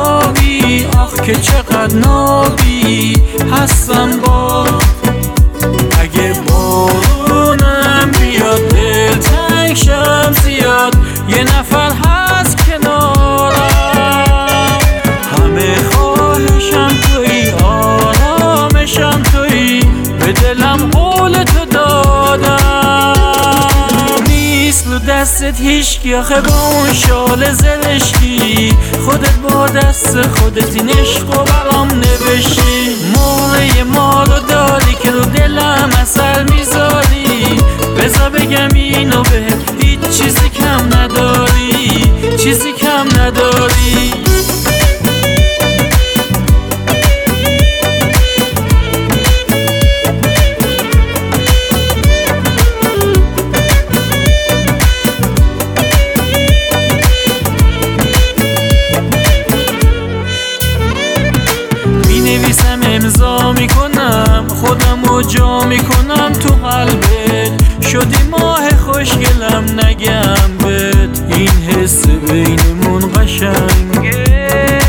آبی، آخ که چقدر نابی هستم با. اگه بارونم بیاد دلتنگ شم زیاد، یه نفر هست کنارم. همه خواهشم تویی، آرامشم تویی، به دلم قول تو دادم. نیست رو دستت هیچکی آخه با اون شال زرشکی، خودت با دست خودت این عشق و برام نوشتی. مهره ما رو داری که رو دلم اثر میذاری، بذار بگم اینو بهت، هیچ چیزی کم نداری، چیزی کم نداری. نویسم امضا میکنم، خودم رو جا میکنم تو قلبت. شدی ماه خوشگلم نگم بهت، این حس بینمون قشنگه.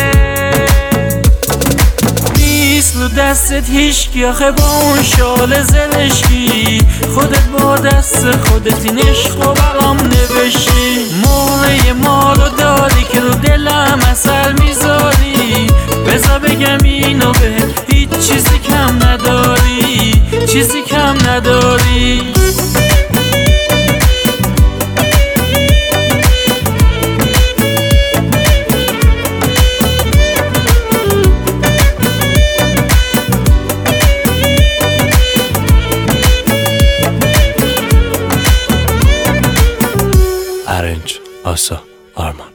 نیست رو دستت هیچکی آخه با اون شال زرشکی، خودت با دست خودت این عشق و برام نوشتی. مهره ما رو داری که رو دلم اثر میذاری، بذار بگم اینو بهت، هیچ چیزی کم نداری، چیزی کم نداری. Arrange, Asa, Arman.